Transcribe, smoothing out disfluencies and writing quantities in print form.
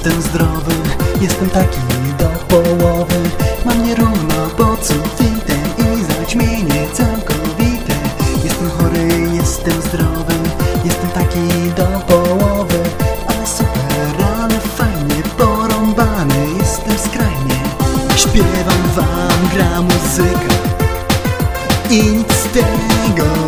Jestem zdrowy, jestem taki do połowy. Mam nierówno pod sufitem i zaćmienie całkowite. Jestem chory, jestem zdrowy, jestem taki do połowy. Ale super, ale fajnie, porąbany jestem skrajnie. Śpiewam wam, gra muzyka i nic z tego.